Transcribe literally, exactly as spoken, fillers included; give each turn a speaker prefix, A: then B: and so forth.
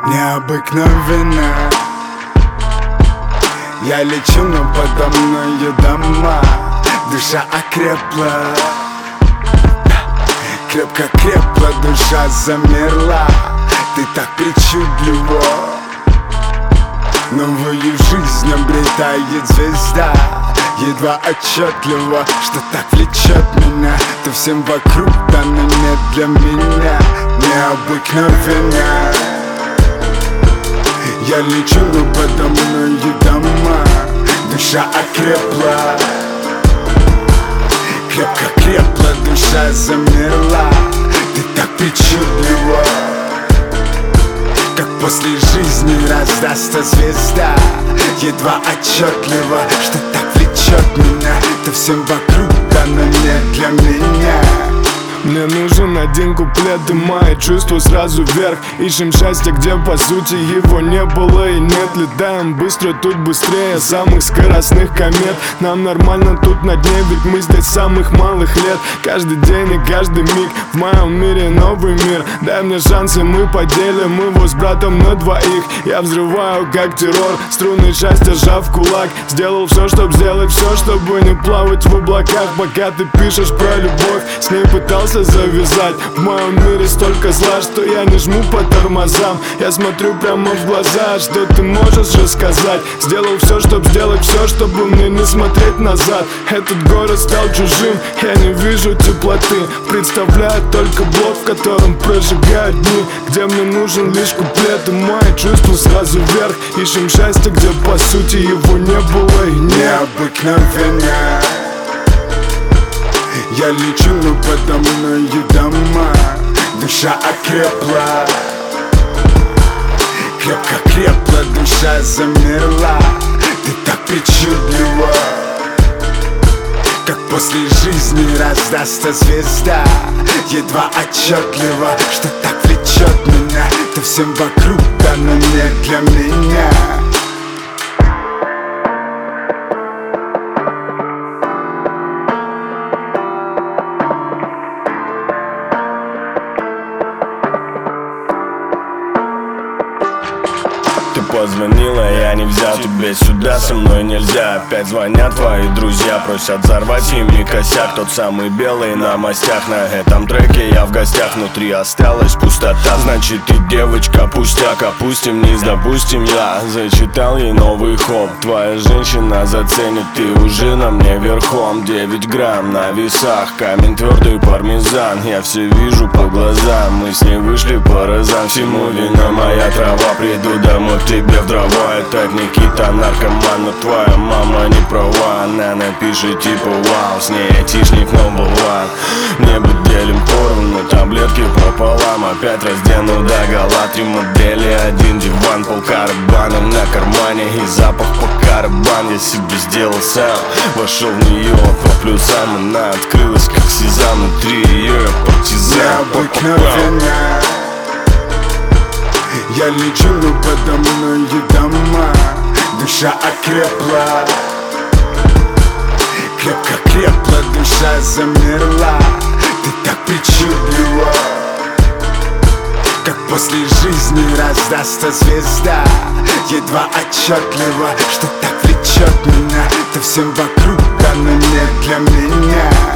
A: необыкновенно. Я лечу, но подо мною дома. Душа окрепла, крепко-крепла, душа замерла. Ты так причудлива, новую жизнь обретает звезда. Едва отчетливо, что так влечет меня. То всем вокруг, да но не для меня. Необыкновенно. Я лечу, но подо мною дома. Душа окрепла, крепко-крепла, душа замерла. Ты так причудлива, как после жизни раздастся звезда. Едва отчетливо, что так влечет меня. То всем вокруг, да но не для меня.
B: Мне нужен один куплет, и мои чувства сразу вверх. Ищем счастье, где по сути его не было и нет. Летаем быстро, тут быстрее самых скоростных комет. Нам нормально тут на дне, ведь мы здесь с самых малых лет. Каждый день и каждый миг в моем мире новый мир. Дай мне шанс, и мы поделим его с братом на двоих. Я взрываю как террор, струны счастья сжав кулак. Сделал все, чтоб сделать все, чтобы не плавать в облаках. Пока ты пишешь про любовь, с ней пытался завязать. В моем мире столько зла, что я не жму по тормозам. Я смотрю прямо в глаза, что ты можешь рассказать. Сделал все, чтоб сделать все, чтобы мне не смотреть назад. Этот город стал чужим, я не вижу теплоты. Представляю только блок, в котором прожигают дни. Где мне нужен лишь куплет, и мои чувства сразу вверх. Ищем счастье, где по сути его не было и нет.
A: Необыкновенно. Я лечу, но подо мною дома. Душа окрепла, крепко-крепла, душа замерла. Ты так причудлива, как после жизни раздастся звезда. Едва отчетливо, что так влечет меня. То всем вокруг, да но не для меня.
C: Позвонила, я не взял, тебе сюда со мной нельзя. Опять звонят твои друзья, просят взорвать с ними косяк. Тот самый белый на мастях, на этом треке я в гостях. Внутри осталась пустота, значит ты девочка пустяк. Опустим вниз, допустим, я зачитал ей новый хоп. Твоя женщина заценит, ты уже на мне верхом. Девять грамм на весах, камень твердый пармезан. Я все вижу по глазам, мы с ней вышли по разам. Всему вина моя трава, приду домой к тебе в дрова. Это Никита, наркоман, но твоя мама не права. Она напишет типа вау, с ней айтишник номер one. Небо делим поровну, таблетки пополам. Опять раздену догола, три модели, один диван, полкарабана на кармане и запах по карабан. Я себе сделал сам, вошел в нее по плюсам. Она открылась как сезам, внутри ее партизан.
A: Необыкновенно. Я лечу, но подо мною дома. Душа окрепла, крепко-крепла, душа замерла. Ты так причудлива, как после жизни раздастся звезда. Едва отчетливо, что так влечет меня. То всем вокруг, да но не для меня.